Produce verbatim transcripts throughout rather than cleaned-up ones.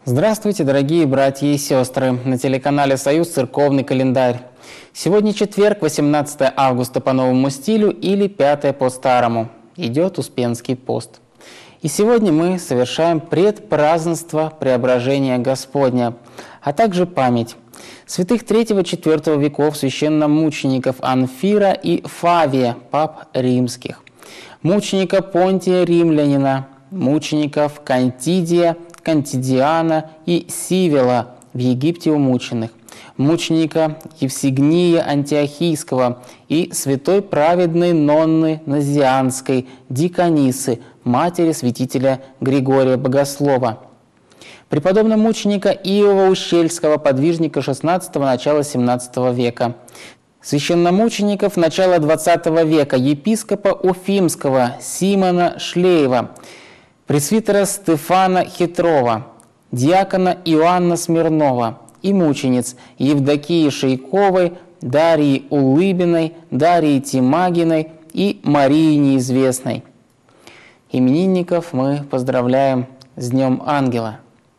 Здравствуйте, дорогие братья и сестры! На телеканале «Союз» церковный календарь. Сегодня четверг, восемнадцатое августа по новому стилю или пятое по старому. Идет Успенский пост. И сегодня мы совершаем предпразднество Преображения Господня, а также память святых третьего-четвёртого веков священномучеников Анфира и Фавия, пап римских, мученика Понтия Римлянина, мучеников Кантидия, Кантидиана и Сивила в Египте умученных, мученика Евсигния Антиохийского и святой праведной Нонны Назианской, Диконисы, матери святителя Григория Богослова, преподобного мученика Иова Ущельского, подвижника шестнадцатого – начала семнадцатого века, священномучеников начала двадцатого века, епископа Уфимского Симона Шлеева, пресвитера Стефана Хитрова, диакона Иоанна Смирнова и мучениц Евдокии Шейковой, Дарьи Улыбиной, Дарьи Тимагиной и Марии Неизвестной. Именинников мы поздравляем с Днем Ангела.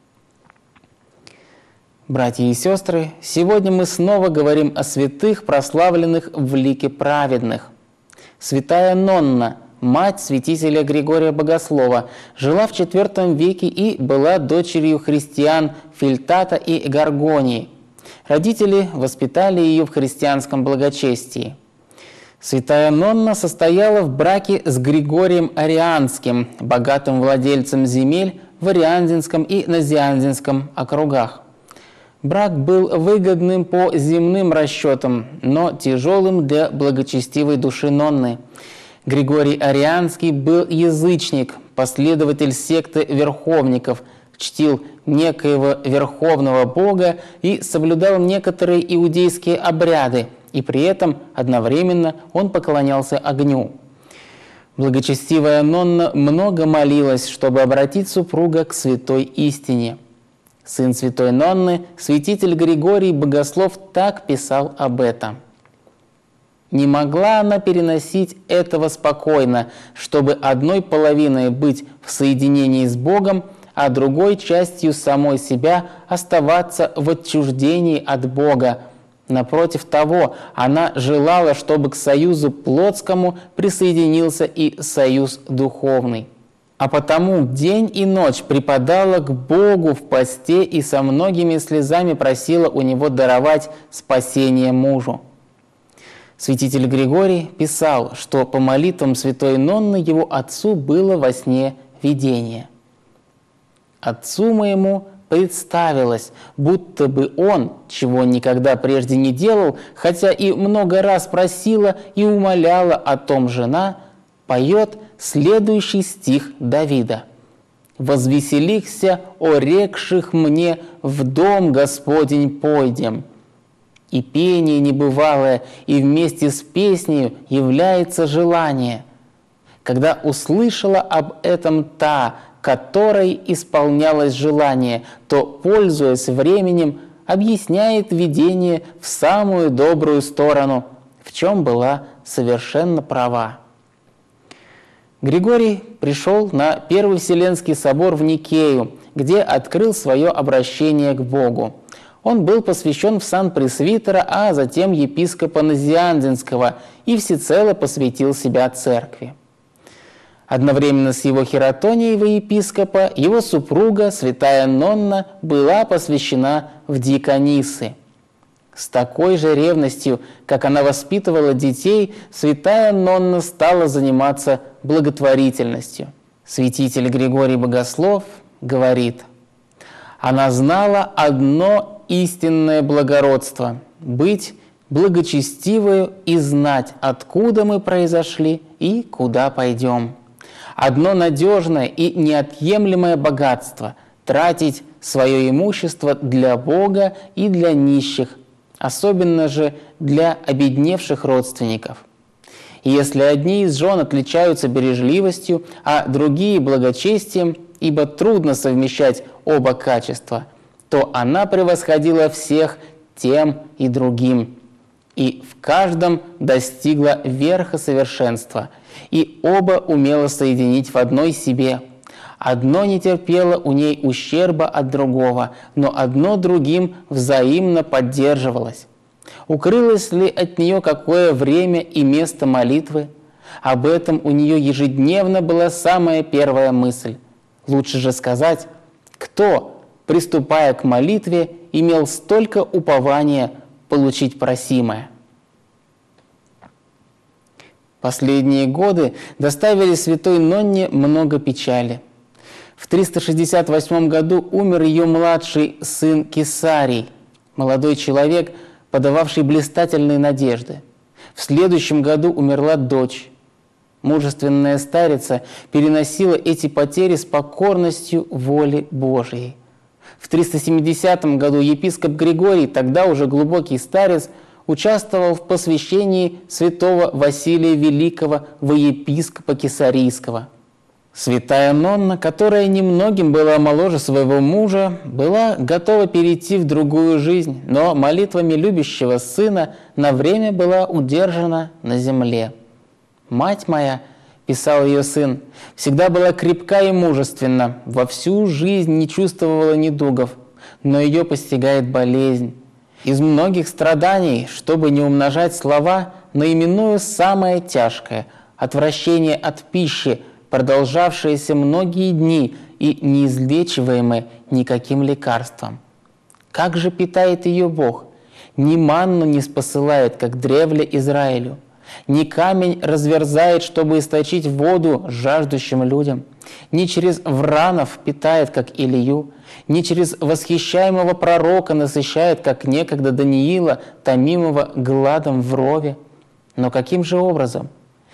Братья и сестры, сегодня мы снова говорим о святых, прославленных в лике праведных. Святая Нонна, мать святителя Григория Богослова, жила в четвёртом веке и была дочерью христиан Фильтата и Гаргонии. Родители воспитали ее в христианском благочестии. Святая Нонна состояла в браке с Григорием Арианским, богатым владельцем земель в Ариандинском и Назиандинском округах. Брак был выгодным по земным расчетам, но тяжелым для благочестивой души Нонны. Григорий Арианский был язычник, последователь секты верховников, чтил некоего верховного бога и соблюдал некоторые иудейские обряды, и при этом одновременно он поклонялся огню. Благочестивая Нонна много молилась, чтобы обратить супруга к святой истине. Сын святой Нонны, святитель Григорий Богослов, так писал об этом. «Не могла она переносить этого спокойно, чтобы одной половиной быть в соединении с Богом, а другой частью самой себя оставаться в отчуждении от Бога. Напротив того, она желала, чтобы к союзу плотскому присоединился и союз духовный. А потому день и ночь преподала к Богу в посте и со многими слезами просила у Него даровать спасение мужу». Святитель Григорий писал, что по молитвам святой Нонны его отцу было во сне видение. «Отцу моему представилось, будто бы он, чего никогда прежде не делал, хотя и много раз просила и умоляла о том жена, поет следующий стих Давида: «Возвеселихся, о рекших мне, в дом Господень пойдем». И пение небывалое, и вместе с песнею является желание. Когда услышала об этом та, которой исполнялось желание, то, пользуясь временем, объясняет видение в самую добрую сторону, в чем была совершенно права. Григорий пришел на Первый Вселенский собор в Никею, где открыл свое обращение к Богу. Он был посвящен в сан пресвитера, а затем епископа Назиандинского, и всецело посвятил себя церкви. Одновременно с его хератонией во епископа его супруга, святая Нонна, была посвящена в диконисы. С такой же ревностью, как она воспитывала детей, святая Нонна стала заниматься благотворительностью. Святитель Григорий Богослов говорит: «Она знала одно истинное благородство – быть благочестивою и знать, откуда мы произошли и куда пойдем. Одно надежное и неотъемлемое богатство – тратить свое имущество для Бога и для нищих, особенно же для обедневших родственников. И если одни из жен отличаются бережливостью, а другие – благочестием, ибо трудно совмещать оба качества, то она превосходила всех тем и другим, и в каждом достигла верха совершенства, и оба умела соединить в одной себе. Одно не терпело у ней ущерба от другого, но одно другим взаимно поддерживалось. Укрылось ли от нее какое время и место молитвы? Об этом у нее ежедневно была самая первая мысль. Лучше же сказать, кто, приступая к молитве, имел столько упования получить просимое. Последние годы доставили святой Нонне много печали. В триста шестьдесят восьмом году умер ее младший сын Кесарий, молодой человек, подававший блистательные надежды. В следующем году умерла дочь. Мужественная старица переносила эти потери с покорностью воли Божией. В триста семидесятом году епископ Григорий, тогда уже глубокий старец, участвовал в посвящении святого Василия Великого во епископа Кесарийского. Святая Нонна, которая немногим была моложе своего мужа, была готова перейти в другую жизнь, но молитвами любящего сына на время была удержана на земле. «Мать моя, — писал ее сын, — всегда была крепка и мужественна, во всю жизнь не чувствовала недугов, но ее постигает болезнь. Из многих страданий, чтобы не умножать слова, наименую самое тяжкое – отвращение от пищи, продолжавшееся многие дни и неизлечиваемое никаким лекарством. Как же питает ее Бог? Ни манну не спосылает, как древле Израилю, ни камень разверзает, чтобы источить воду жаждущим людям, ни через вранов питает, как Илию, ни через восхищаемого пророка насыщает, как некогда Даниила, томимого гладом в рове. Но каким же образом?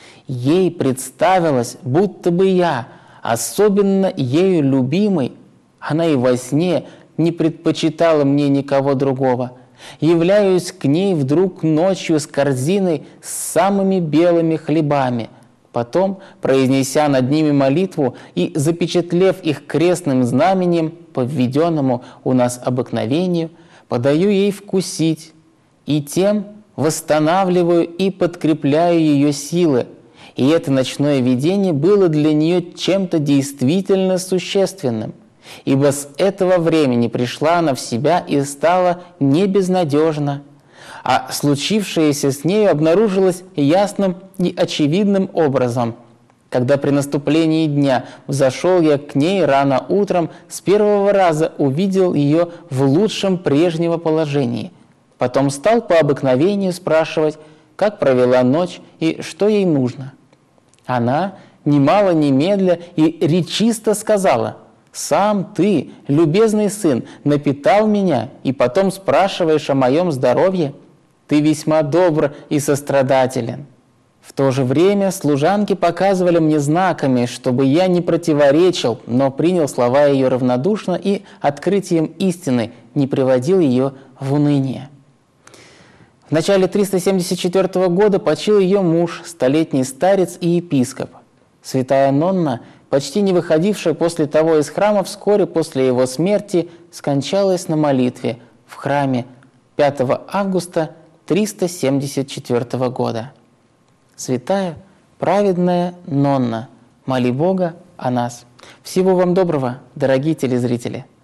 Ей представилось, будто бы я, особенно ею любимый, она и во сне не предпочитала мне никого другого. Являюсь к ней вдруг ночью с корзиной с самыми белыми хлебами. Потом, произнеся над ними молитву и запечатлев их крестным знаменем, по введенному у нас обыкновению, подаю ей вкусить, и тем восстанавливаю и подкрепляю ее силы. И это ночное видение было для нее чем-то действительно существенным, ибо с этого времени пришла она в себя и стала не безнадежна, а случившееся с нею обнаружилось ясным и очевидным образом. Когда при наступлении дня взошел я к ней рано утром, с первого раза увидел ее в лучшем прежнего положении. Потом стал по обыкновению спрашивать, как провела ночь и что ей нужно. Она, немало немедля и речисто сказала: «Сам ты, любезный сын, напитал меня, и потом спрашиваешь о моем здоровье? Ты весьма добр и сострадателен». В то же время служанки показывали мне знаками, чтобы я не противоречил, но принял слова ее равнодушно и открытием истины не приводил ее в уныние. В начале триста семьдесят четвёртого года почил ее муж, столетний старец и епископ. Святая Нонна, почти не выходившая после того из храма, вскоре после его смерти скончалась на молитве в храме пятого августа триста семьдесят четвёртого года. Святая, праведная Нонна, моли Бога о нас. Всего вам доброго, дорогие телезрители!